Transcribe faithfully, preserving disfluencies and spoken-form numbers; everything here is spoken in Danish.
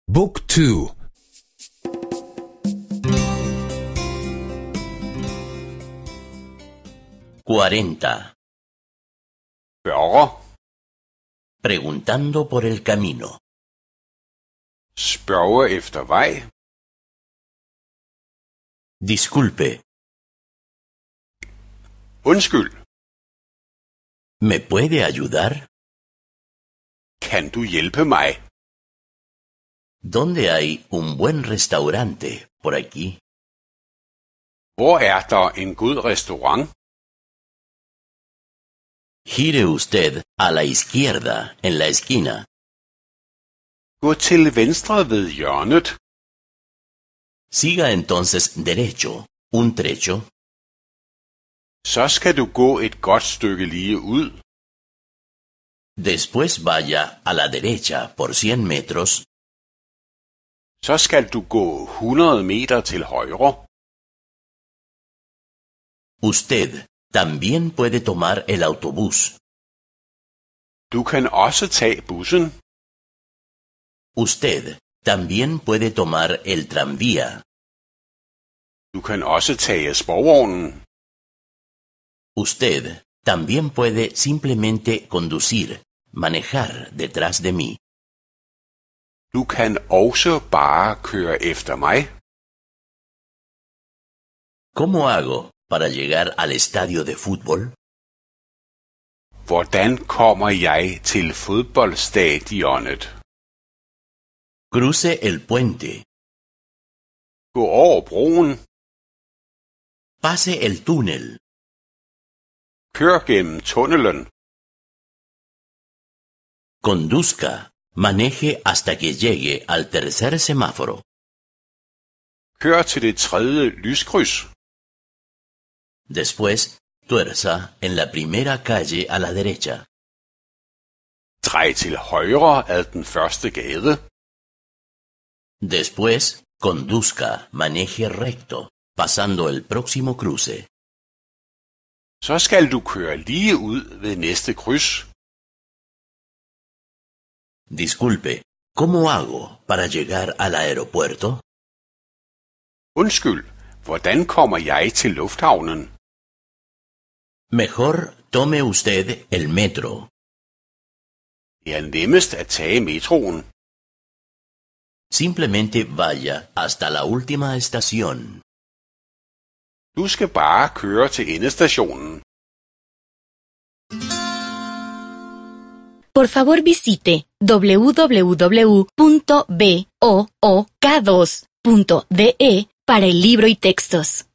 Book two. cuarenta. Spørger. Preguntando por el camino. Spørge efter vej. Disculpe, Undskyld. ¿me puede ayudar? Kan du hjælpe mig? ¿Dónde hay un buen restaurante por aquí? Hvor er der en god restaurant? Gire usted a la izquierda en la esquina. Gå til venstre ved hjørnet. Siga entonces derecho, un trecho. Så skal du gå et godt stykke lige ud. Después vaya a la derecha por cien metros. Så skal du gå hundrede meter til højre. Usted también puede tomar el autobús. Du kan også tage bussen. Usted también puede tomar el tranvía. Du kan også tage sporvognen. Usted también puede simplemente conducir, manejar detrás de mí. Du kan også bare køre efter mig. ¿Cómo hago para llegar al estadio de fútbol? Hvordan kommer jeg til fodboldstadionet? Cruce el puente. Gå over broen. Pase el túnel. Kør gennem tunnelen. Conduzca, maneje hasta que llegue al tercer semáforo. Kør til det tredje lyskryds. Después, tuerza en la primera calle a la derecha. Drej til højre ad den første gade. Después, conduzca, maneje recto, pasando el próximo cruce. Så skal du køre lige ud ved næste kryds. Disculpe, ¿cómo hago para llegar al aeropuerto? Undskyld, hvordan kommer jeg til lufthavnen? Mejor tome usted el metro. Det er nemmest at tage metroen. Simplemente vaya hasta la última estación. Du skal bare køre til endestationen. Por favor visite w w w punto book dos punto d e para el libro y textos.